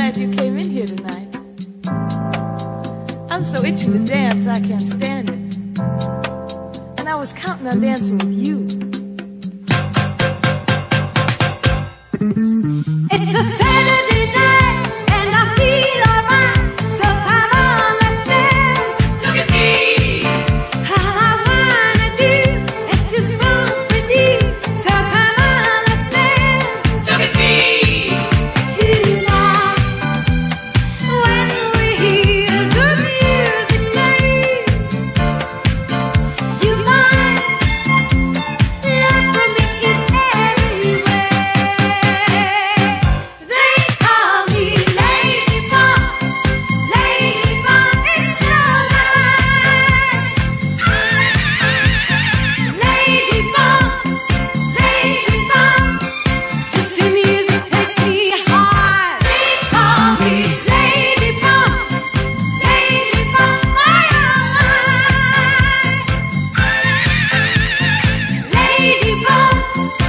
glad you came in here tonight. I'm so itchy to dance, I can't stand it. And I was counting on dancing with you. It's a Saturday night and I feel alright. So come on, let's dance. Look at me. All I wanna do is to bump with you. So come on, let's dance. Look at me. Tonight, when we hear the music play, you might learn from me in every way. They call me Lady Bump, Lady Bump, it's alright. Lady Bump, just the music takes me high. They call me Lady Bump, my oh my. Lady Bump,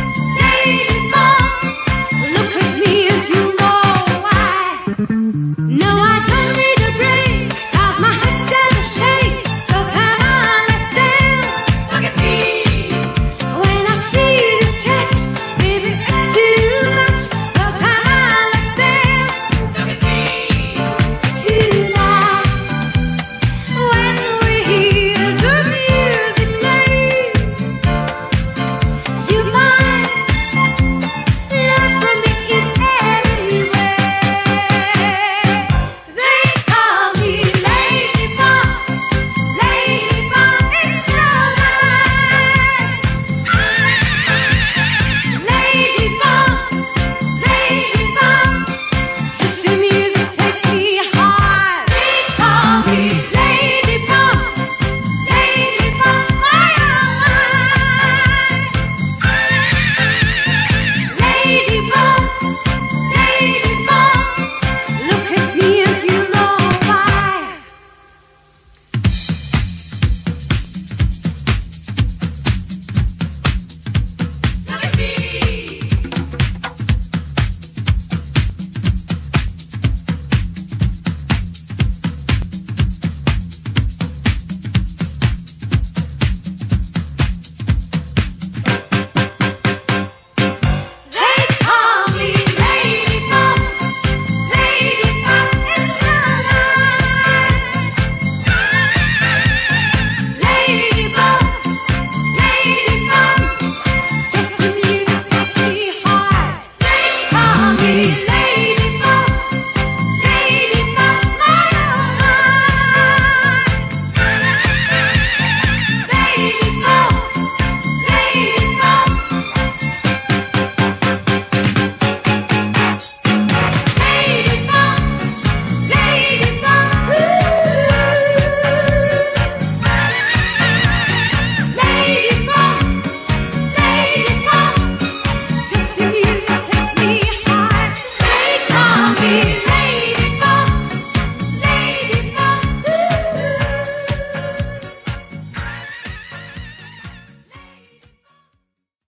look at me and you know why. No, I don't need a break, 'cause my hips gotta shake. So come on, let's dance. Look at me. When I feel your touch, baby, it's too much. So come on, let's dance. Look at me. Tonight, when we hear the music play, you might learn from me in every way. They call me Lady Bump, it's alright. Lady Bump, just the music takes me high. They call me Lady Bump, my oh my. Lady Bump, look at me and you know why. Look at me. They call me Lady Bump, it's alright. Lady Bump, just the music takes me high. They call me